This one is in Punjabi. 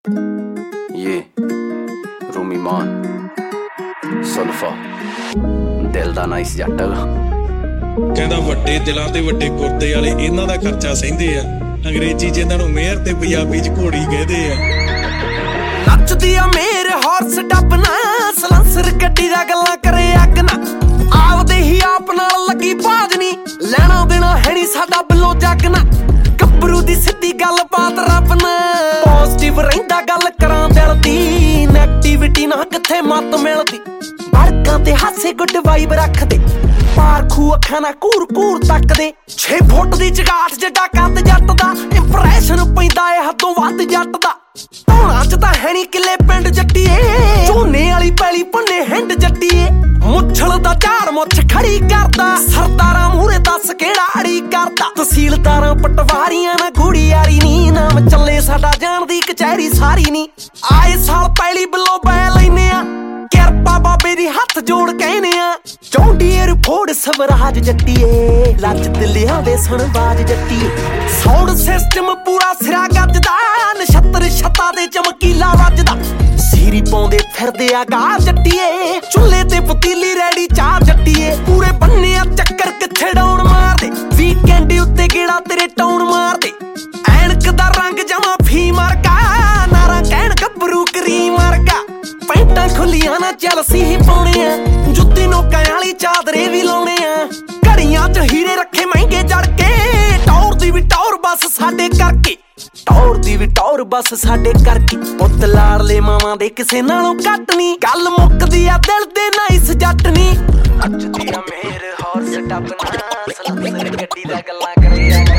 ये रूमी मान सुल्फा दिल दा नाइस जट ਕਹਿੰਦਾ ਵੱਡੇ ਦਿਲਾਂ ਤੇ ਵੱਡੇ ਗੁਰਦੇ ਵਾਲੇ ਇਹਨਾਂ ਦਾ ਖਰਚਾ ਸਹਿੰਦੇ ਆ। ਅੰਗਰੇਜ਼ੀ ਜਿਨ੍ਹਾਂ ਨੂੰ ਮੇਅਰ ਤੇ ਪੰਜਾਬੀ ਚ ਘੋੜੀ ਕਹਿੰਦੇ ਆ। ਨੱਚਦੀ ਆ ਮੇਰੇ ਹਾਰਸ ਡੱਬਨਾ ਸਲੰਸਰ ਗੱਡੀ ਦਾ ਗੱਲਾਂ ਕਰੇ ਅੱਗ ਨਾ ਆਪਦੇ ਹੀ ਆਪ ਨਾਲ ਲੱਗੀ ਬਾਜ ਨੀ ਲੈਣਾ ਦੇਣਾ ਹੈ ਨੀ ਸਾਡਾ ਬਿੱਲੋ ਜੱਗ ਨਾ ਗੱਭਰੂ ਦੀ ਸਿੱਧੀ ਗੱਲ ਬਾਤ ਰੱਬ ਨਾ ਪੋਜ਼ਿਟਿਵ ਰਹਿੰਦਾ ਗੱਲ ਕਰਾਂ ਦਿਲ ਦੀ ਨੈਗੇਟਿਵਿਟੀ ਨਾ ਕਿੱਥੇ ਮੱਤ ਮਿਲਦੀ ਬੜਕਾਂ ਤੇ ਹਾਸੇ ਗੁੱਡ ਵਾਈਬ ਰੱਖਦੇ ਪਾਰਖੂ ਅੱਖਾਂ ਨਾਲ ਘੂਰ ਘੂਰ ਤੱਕਦੇ 6 ਫੁੱਟ ਦੀ ਚਗਾਠ ਜਿੱਡਾ ਕੱਦ ਜੱਟ ਦਾ ਇੰਪ੍ਰੈਸ਼ਨ ਪੈਂਦਾ ਏ ਹੱਦੋਂ ਵੱਧ ਜੱਟ ਦਾ ਧੌਣਾ ਚ ਤਾਂ ਹੈ ਨੀ ਕਿੱਲੇ ਪਿੰਡ ਜੱਟੀਏ ਝੋਨੇ ਵਾਲੀ ਪੈਲੀ ਭੰਨੇ ਹਿੰਡ ਜੱਟੀਏ ਮੁੱਛਲ ਦਾ ਝਾੜ ਮੁੱਛ ਖੜੀ ਕਰਦਾ ਸਰਦਾਰਾਂ ਮੂਹਰੇ ਦੱਸ ਕਿਹੜਾ ਅੜੀ ਕਰਦਾ ਤਹਿਸੀਲਦਾਰਾਂ ਪਟਵਾਰੀਆਂ ਨਾਲ ਗੂੜੀ ਯਾਰੀ ਨੀ ਨਾਮ ਚੱਲੇ ਸਾਡਾ ਜਾਣਦੀ ਕਚਹਿਰੀ ਸਾਰੀ ਨੀ ਆਏ ਸਾਲ ਪੈਲੀ ਬਿੱਲੋ ਬੈ ਲੈਨੇ ਆ ਕਿਰਪਾ ਬਾਬੇ ਦੀ ਹੱਥ ਜੋੜ ਕਹਿੰਦੇ ਆ ਚੌਂਡੀਅਰ ਫੋੜ ਸਵਰਾਜ ਜੱਟੀਏ ਲੱਜ ਦਿਲਿਆਂ ਦੇ ਸੁਣ ਬਾਜ ਜੱਟੀਏ ਸਾਊਂਡ ਸਿਸਟਮ ਪੂਰਾ ਸਿਰਾ ਗੱਜਦਾ ਨਛੱਤਰ ਛੱਤਾਂ ਦੇ ਚਮਕੀਲਾ ਵੱਜਦਾ ਸੀਰੀ ਪਾਉਂਦੇ ਫਿਰਦੇ ਆ ਗਾ ਜੱਟੀਏ ਚੁੱਲ੍ਹੇ ਤੇ ਪਤੀਲੀ ਰੈਡੀ ਚਾਹ ਜੱਟੀਏ ਪੂਰੇ ਬੰਨੇ ਆ ਚੱਕਰ ਕਿੱਥੇ ਡਾਉਣ ਮਾਰਦੇ ਵੀਕਐਂਡ ਉੱਤੇ ਗੇੜਾ ਤੇਰੇ ਟਾਉਣ ਮਾਰਦੇ ਐਨਕ ਦਾ ਰੰਗ ਜਮਾ ਫੀ ਮਰਗਾ ਨਾਰਾ ਕਹਿਣ ਗੱਭਰੂ ਕਰੀਮ ਵਰਗਾ ਪੈਂਟਾਂ ਖੁੱਲੀਆਂ ਨਾ ਚਲਸੀ ਹੀ ਪਾਉਣੇ ਆ ਜੁੱਤੀ ਨੋਕਾਂ ਵਾਲੀ ਚਾਦਰੇ ਵੀ ਲਾਉਣੇ ਆ ਘੜੀਆਂ ਚ ਹੀਰੇ ਰੱਖੇ ਮਹਿੰਗੇ ਜੜ ਕੇ ਟੌਰ ਦੀ ਵੀ ਟੌਰ ਬਸ ਸਾਡੇ ਕਰਕੇ ਟੌਰ ਦੀ ਵੀ ਟੌਰ ਬਸ ਸਾਡੇ ਕਰਕੇ ਪੁੱਤ ਲਾੜਲੇ ਮਾਵਾਂ ਦੇ ਕਿਸੇ ਨਾਲੋਂ ਘੱਟ ਨੀ ਗੱਲ ਮੁੱਕਦੀ ਆ ਦਿਲ ਦੇ ਨਾਈਸ ਜੱਟ ਨੀ ਨੱਚਦੀ ਆ ਮੇਰ ਹਾਰਸ ਡੱਬਨਾ ਸਲੰਸਰ ਗੱਡੀ ਦਾ ਗੱਲਾਂ ਕਰੇ